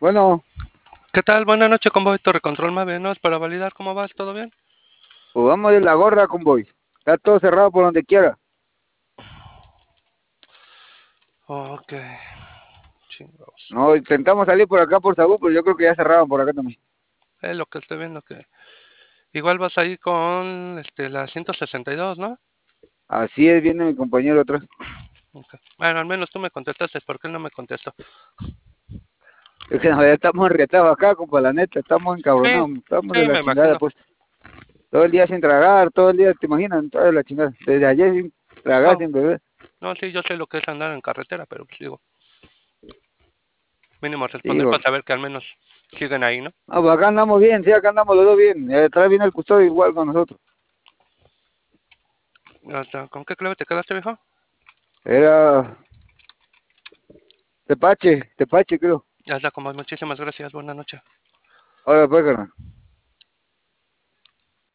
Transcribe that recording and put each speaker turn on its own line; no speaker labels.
Bueno,
¿Qué tal? Buenas noches, convoy Torre Control Mave, ¿no? Para validar cómo vas, ¿todo bien?
pues vamos de la gorra, convoy. Está todo cerrado por donde quiera.
Ok, chingados.
No, intentamos salir por acá por Sabú, pero yo creo que ya cerraron por acá también.
Es lo que estoy viendo que... Igual vas ahí con la 162, ¿no?
Así es, viene mi compañero atrás.
Ok. Bueno, al menos tú me contestaste, ¿por qué él no me contestó?
Es que no, ya estamos enretados acá, compa, la neta, estamos
Sí,
encabronados, estamos de
sí,
la
me
chingada,
imagino.
pues. Todo el día sin tragar, todo el día, ¿te imaginas? Toda de la chingada. Desde ayer sin tragar,
No,
sin beber.
no, sí, yo sé lo que es andar en carretera, pero pues digo, mínimo
Sí,
responder para saber que al menos siguen ahí, ¿no?
ah, pues acá andamos bien, sí, acá andamos los dos bien. Atrás viene el custodio igual con nosotros.
¿Con qué clave te quedaste, viejo?
Era Tepache, Tepache creo.
Ya está, como muchísimas gracias, buenas noches.
Ahora pues, carnal.